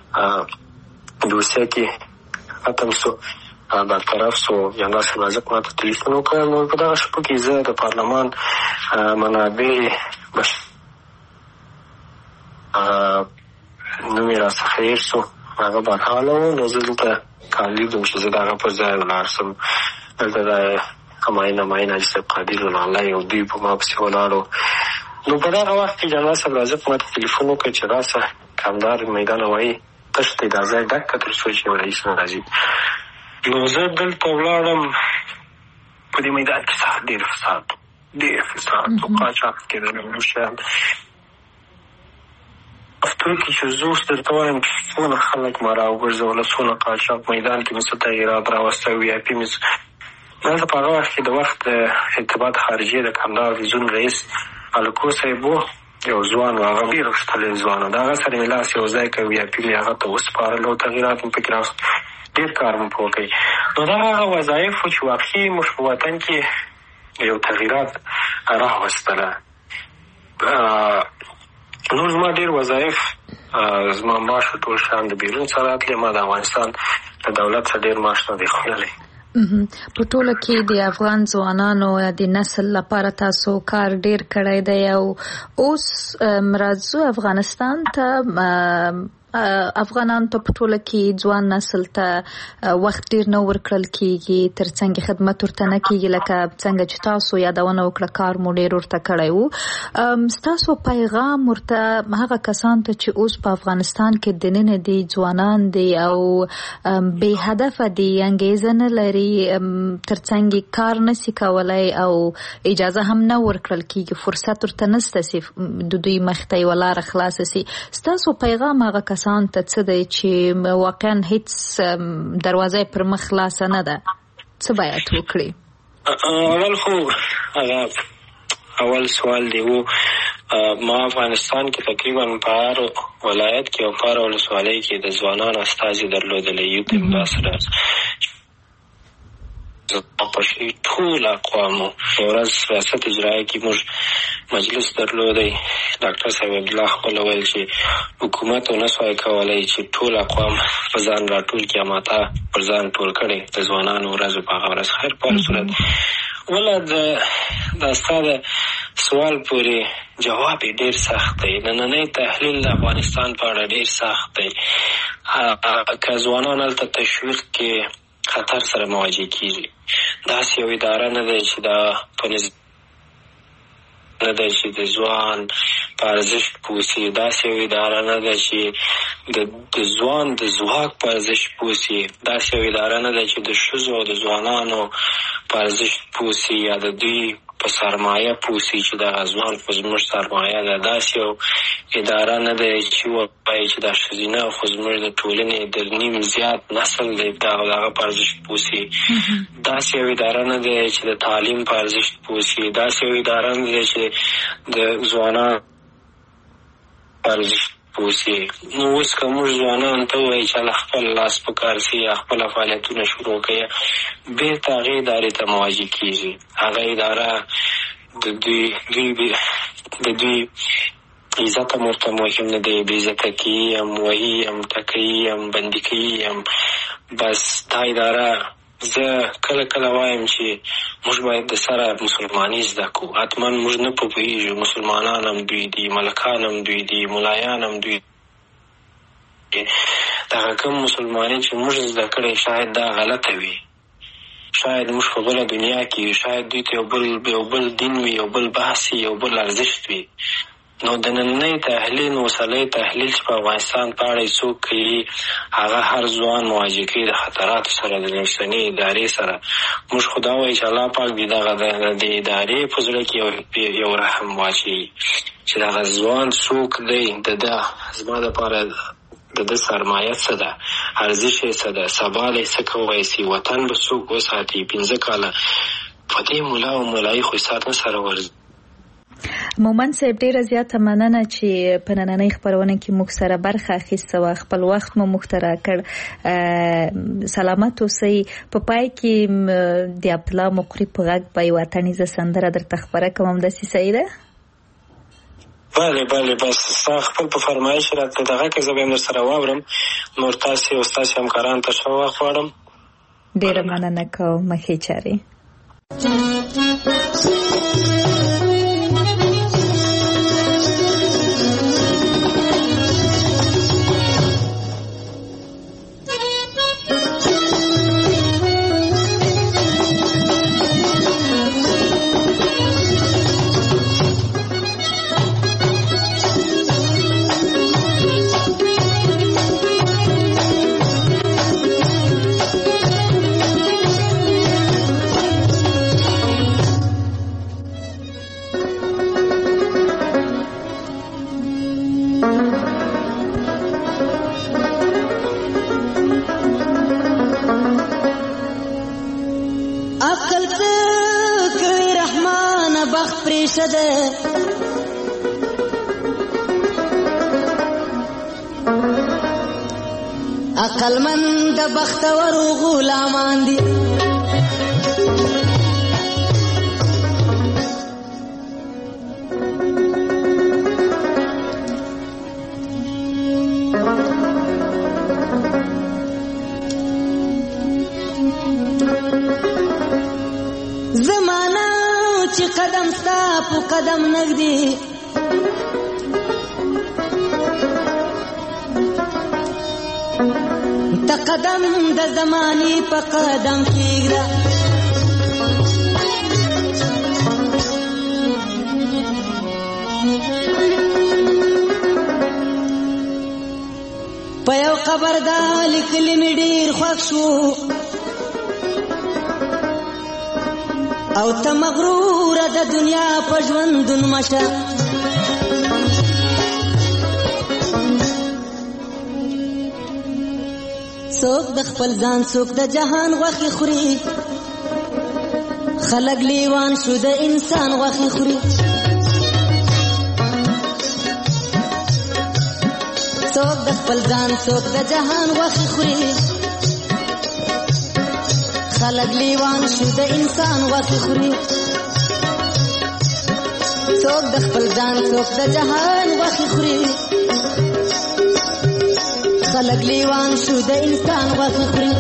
F: دوسیه کې ختم سو، برطرف سو. جنرال صاحب رازق ما ته تلیفون وکړ. نو په دغه شپو کې زه د پارلمان منابع بش نوم یې راڅخه هېر سو، هغه برحاله و. نو زه دلته کاندید وم چې زه د هغه پر ځای ولاړ سم. دلته د همایون همایون حاجي صاحب قادر الله او دوی په ما پسې ولاړو. نو په دغه وخت کې جنرال صاحب رازق ما ته تلیفون وکړ چې راسه کمدار میدان وایي تش دی، دا ځای ډک کړه تر څو چې یو رئیس نه راځي. نو زه دلته ولاړم. په دې میدان کې سخت ډېر فساد ډېر فساد او قاچاق کېدل. نو شیان افتر کې چې زه اوس درته وایم چې څونه خلک ما راوګرځوله، څونه قاچاق میدان کې مې څه تغیرات راوسته. وي آی پي مې دلته په هغه وخت کې د وخت د ارتباط خارجیې د کندهار زون رئیس الکو صاحب و، یو ځوان و، هغه ډېر غښتلی ځوان و. د هغه سره مې لاس یو ځای کړ، وي آی پي مې هغه ته وسپارل او تغیرات مې پکې راوست. ډېر کار مې په وکړ. نو دا هغه وظایف و چې واقعي موږ په وطن کې یو تغیرات راوستله. نور زما ډېر وظایف، زما معاش ټول شیان د بیرون څخه راتلې. ما د افغانستان د دولت څخه ډېر معاش نه دی خوړلی.
C: په ټوله کې د افغان ځوانانو د نسل لپاره تاسو کار ډېر کړی دی او اوس راځو افغانستان ته. افغانان ته په ټوله کې ځوان نسل ته وخت ډېر نه ورکړل کېږي، ترڅنګ خدمت ورته نه کېږي لکه څنګه چې تاسو یادونه وکړه کار مو ډېر ورته کړی و. ستاسو پیغام ورته هغه کسان ته چې اوس په افغانستان کې دننه دي، ځوانان دي او بې هدفه دي، انګېزه نه لري، ترڅنګ کار نشي کولی او اجازه هم نه ورکړل کېږي، فرصت ورته نشته چې د دوی مخته یوه لاره خلاصه سي. ستاسو پیغام هغه کسان ته څه دی چې واقعا هیڅ دروازه پر مخ خلاصه نه ده، څه باید وکړي؟
F: اول خو هغه اول سوال دی و ما افغانستان کې تقریبا په هر ولایت کې او په هر ولسوالۍ کې د ځوانانو استازي درلودلی. یوت امباسډرز په ټول اقوامو. یو ورځ ریاست اجرایه کې موږ مجلس درلودی. ډاکټر صاحب عبدالله خپل ویل چې حکومت ونه سوای کولی چې ټول اقوام په ځان راټول کړي، ماته پر ځان ټول کړی د ځوانانو ورځو په هغه ورځ. خیر په هر صورت وله دا ستا د سوال پورې جواب یې ډېر سخت دی. نننی تحلیل د افغانستان په اړه ډېر سخت دی. که ځوانان هلته تشویق کې خطر سره مواجه کېږي. داسې یو اداره نه دی چې دا په نظام نه ده چې د ځوان په ارزښت پوه سي. داسې یو اداره نه ده چې د ځوان د ځواک په ارزښت پوه سي. داسې یو اداره نه ده چې د ښځو او د ځوانانو په ارزښت پوه سي یا د دوی په سرمایه پوه سي چې دغه ځوان خو زموږ سرمایه ده. داسې یو اداره نه ده چې ووایي چې دا ښځینه خو زموږ د ټولنې د نیم زیات نسل دی، دغه دغه په ارزښت پوه سي. داسې یو اداره نه ده چې د تعلیم په ارزښت پوه سي. داسې یو اداره نه ده چې د ځوانانو په ارزښت پوه سي. نو اوس که موږ ځوانانو ته ووایي چې هله خپل لاس په کار سي یا خپله فعالیتونه شروع کوي، بېرته هغې ادارې ته مواجه کېږي. هغه اداره د دوی دوی د دوی عزت هم ورته مهم نه دی، بې عزته کوي یم، وهي یم، ټکوي یم، بندي کوي یم. بس دا اداره زه کله کله وایم چې موږ باید د سره مسلماني زده کړو. حتما موږ نه پوهېږو، مسلمانان هم دوی دي، ملکان هم دوی دي، ملایان هم دوی دي. دغه کوم مسلماني چې موږ زده کړی شاید دا غلطه وي، شاید موږ په بله دنیا کې وي، شاید دوی ته یو بل یو بل دین وي، یو بل بحث وي، یو بل ارزښت وي. نو د نننۍ تحلیل اوسنی تحلیل چې په افغانستان په اړه څوک کوي، هغه هر ځوان مواجه کوي د خطراتو سره، د اوسنۍ ادارې سره. موږ خو دا وایو چې الله پاک دې دغه د ادارې په زړه کې یو یو رحم واچوي چې دغه ځوان څوک دی، د ده زما دپاره د ده سرمایه څه ده، ارزش یې څه ده، سبا دی څه کولی سي، وطن به څوک وساتي. پنځه کاله په دې ملا او ملایي خو سر نه سره ورځي
C: مومن صاحب ډیره زیاته مننه چې په نننۍ خبرونه کې موږ سره برخه اخیسته او خپل وخت مو موږ ته راکړ. سلامت اوسئ. په پای کې د عبدالله مقری په غږ په یوه اتڼیزه سندره درته خبره کوم، داسې صحیح ده؟
F: بله بله بس ستا خپل په فرمایش راته دغه کې زه به هم درسره واورم. نور تاسې او ستاسې همکارانو ته ښه وخت غواړم.
C: ډیره مننه کوم. ښې چارې.
H: عقلمند د بختور غلامان دي، زمانہ چې قدم ستا په قدم نږدې، تا قدم د زمانی په قدم کېږده. په یو قبر دا لیکلي مې ډېر خوښ شو، او ته مغروره د دنیا په ژوندون مشه. څوک د خپل ځان څوک د جهان غوښې خوري، خلک لیوان شو د انسان غوښې خوري. څوک د خپل ځان څوک د جهان غوښې خوري، خلک لیوان شو د انسان غوښې خوري. څوک د خپل ځان څوک د جهان غوښې خوري، خلق لیوان شو د انسان غوښې خوري.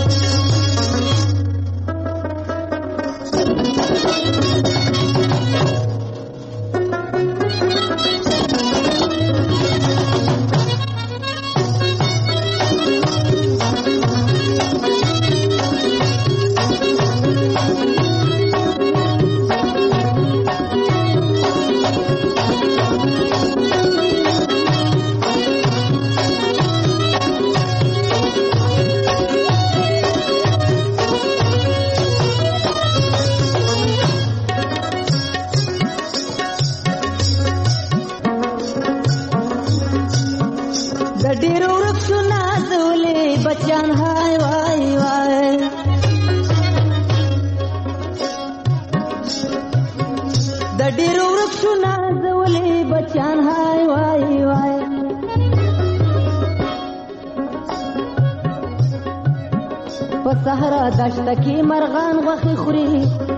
H: صحرا دشت کی مرغان غوښې خوري،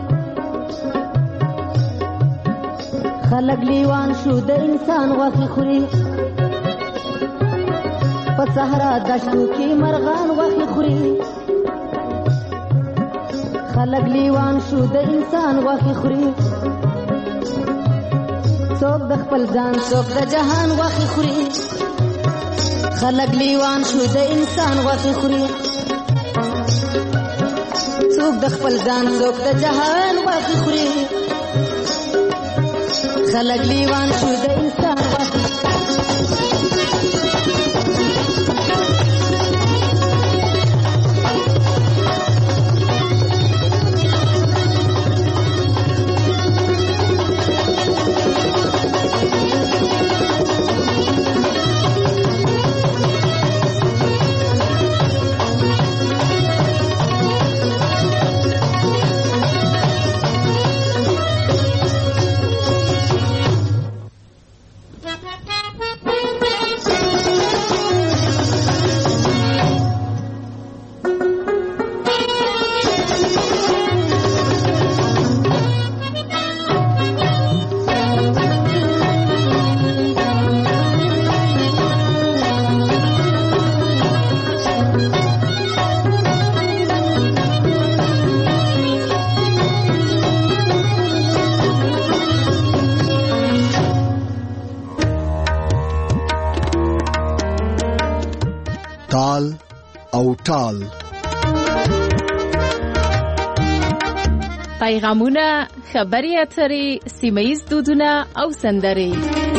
H: خلک لیوان شو د انسان غوښې خوري. په صحرا دشتو کې مرغان غوښې خوري، خلک لیوان شو د انسان غوښې خوري. څوک د خپل ځان څوک د جهان غوښې خوري، خلک لیوان شو د انسان غوښې خوري. څوک د خپل ځان څوک د جهان غوښې خوري، خلک لیوان شو د انسان غوښې.
A: تال او ټال.
B: پیغامونه، خبري اترې، سیمه‌ییز دودونه او سندرې.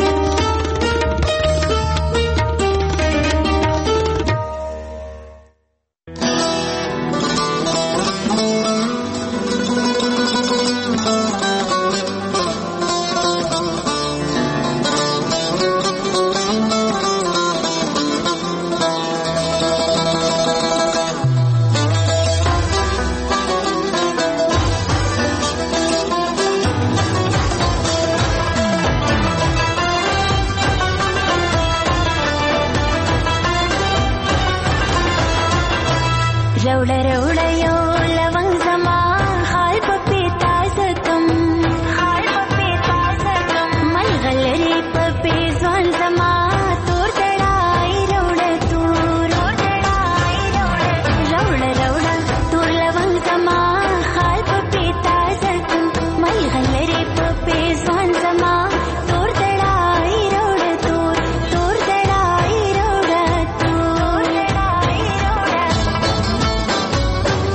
I: روڑا روڑا یو لونگ زما خال پپی تازکم خال پپی تازکم ملغلری پپی زوان زما تور دڑائی روڑا تور تور دڑائی روڑا روڑا روڑا تور لونگ زما خال پپی تازکم ملغلری پپی زوان زما تور دڑائی روڑا تور تور دڑائی روڑا تور دڑائی روڑا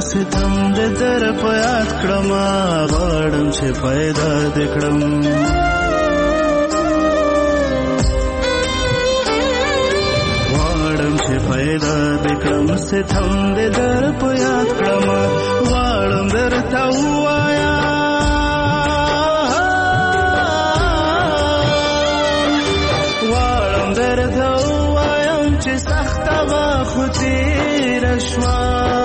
G: ستم د در په یاد کړم غواړم چې پیدا دې کړم غواړم چې پیدا دې کړم ستم د در په یاد کړم غواړم درته ووایم غواړم درته ووایم چې سخته به خو تېره شوه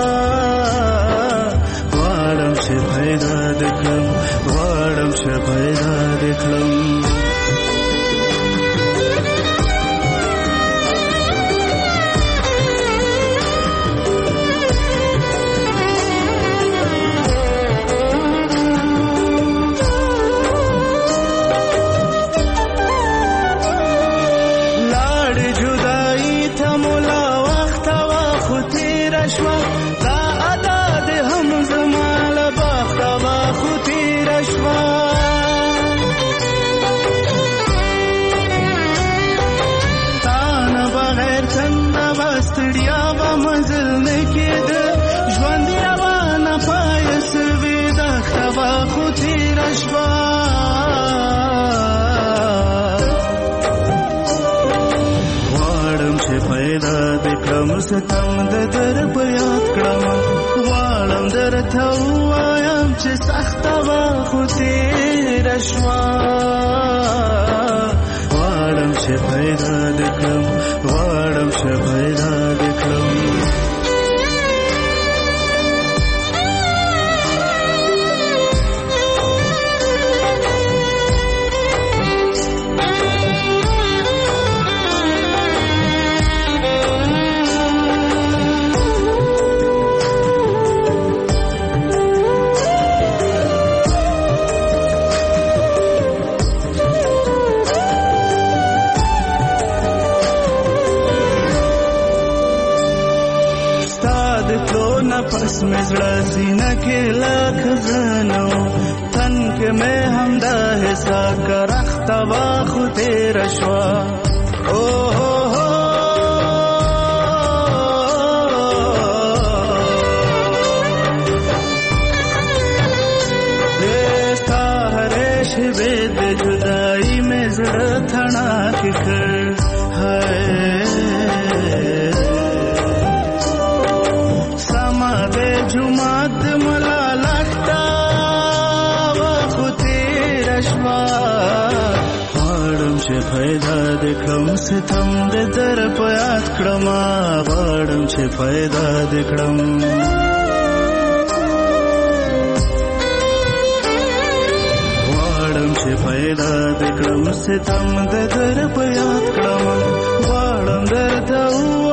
G: غواړم چې پیدا دې کړم غواړم چې پیدا دې کړم ستم د در په یاد کړم غواړم درته ووایم چې سخته به خو تېره شوه غواړم چې پیدا دې کړم غواړم چې پیدا دې کړم پس میں زړه سینه کې لاک زنو تن کې مې همدا حسا کرخته وا خو تېره شوه او هو هو ستا هرې شېبې د جدایي مې زړه تڼاکې کړ جمعات ملالتا وخو تېره شوه غواړم چې پیدا دې کړم ستم د در په یاد کړم غواړم چې پیدا دې کړم غواړم چې پیدا دې کړم ستم د در په یاد کړم غواړم درته